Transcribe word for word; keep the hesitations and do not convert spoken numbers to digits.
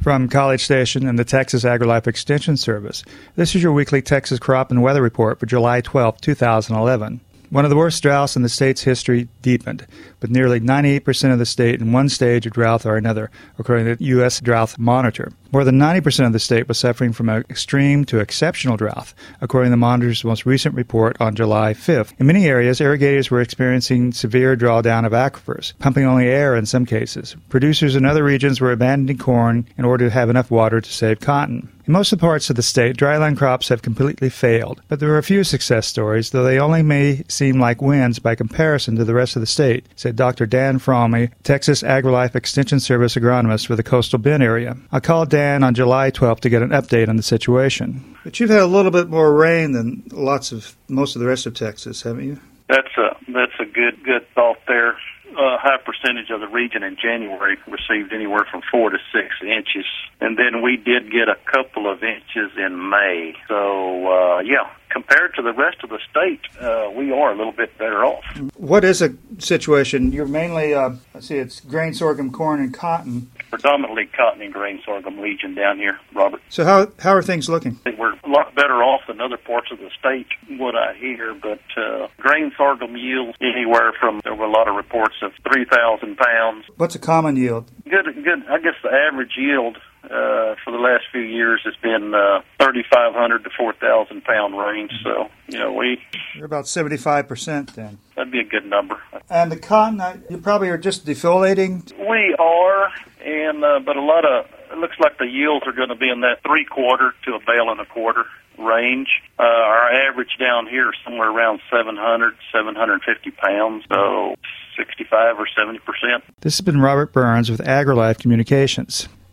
From College Station and the Texas AgriLife Extension Service, this is your weekly Texas Crop and Weather Report for July twelfth, two thousand eleven. One of the worst droughts in the state's history deepened, with nearly ninety-eight percent of the state in one stage of drought or another, according to the U S Drought Monitor. More than ninety percent of the state was suffering from an extreme to exceptional drought, according to the Monitor's most recent report on July fifth. In many areas, irrigators were experiencing severe drawdown of aquifers, pumping only air in some cases. Producers in other regions were abandoning corn in order to have enough water to save cotton. In most of the parts of the state, dryland crops have completely failed, but there are a few success stories, though they only may seem like wins by comparison to the rest of the state, said Doctor Dan Fromme, Texas AgriLife Extension Service agronomist for the Coastal Bend area. I called Dan on July twelfth to get an update on the situation. But you've had a little bit more rain than lots of most of the rest of Texas, haven't you? That's a that's a good good thought there. A high percentage of the region in January received anywhere from four to six inches, and then we did get a couple of inches in May. So, uh, yeah, compared to the rest of the state, uh, we are a little bit better off. What is a situation? You're mainly, uh, let's see, it's grain, sorghum, corn, and cotton. Predominantly cotton and grain sorghum region down here, Robert. So how how are things looking? We're a lot better off than other parts of the state, what I hear, but uh, grain sorghum yields anywhere from, there were a lot of reports of three thousand pounds. What's a common yield? Good, good. I guess the average yield uh, for the last few years has been uh, thirty-five hundred to four thousand pound range. So, you know, we... You're about seventy-five percent then. That'd be a good number. And the cotton, uh, you probably are just defoliating? We are, and uh, but a lot of, it looks like the yields are going to be in that three-quarter to a bale and a quarter range. Uh, our average down here is somewhere around seven hundred, seven hundred fifty pounds, so sixty-five or seventy percent. This has been Robert Burns with AgriLife Communications.